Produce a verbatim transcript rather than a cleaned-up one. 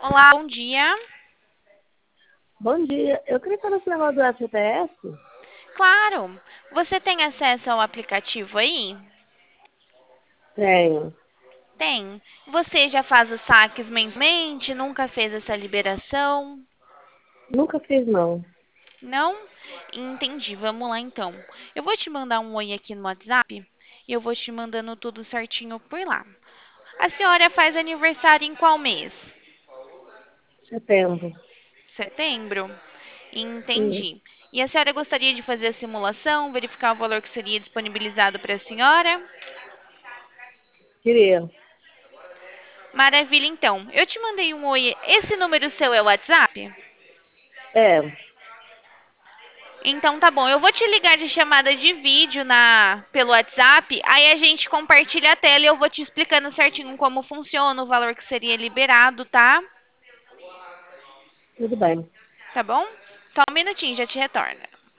Olá, bom dia. Bom dia. Eu queria saber se o negócio do F P S. Claro, você tem acesso ao aplicativo aí? Tenho. Tem. Você já faz os saques mensalmente? Nunca fez essa liberação? Nunca fiz, não. Não? Entendi. Vamos lá então. Eu vou te mandar um oi aqui no WhatsApp e eu vou te mandando tudo certinho por lá. A senhora faz aniversário em qual mês? Setembro. Setembro? Sim. Entendi. E a senhora gostaria de fazer a simulação, verificar o valor que seria disponibilizado para a senhora? Queria. Maravilha, então. Eu te mandei um oi. Esse número seu é o WhatsApp? É. Então tá bom. Eu vou te ligar de chamada de vídeo na pelo WhatsApp. Aí a gente compartilha a tela e eu vou te explicando certinho como funciona, o valor que seria liberado, tá? Tudo bem. Tá bom? Só um minutinho, já te retorno.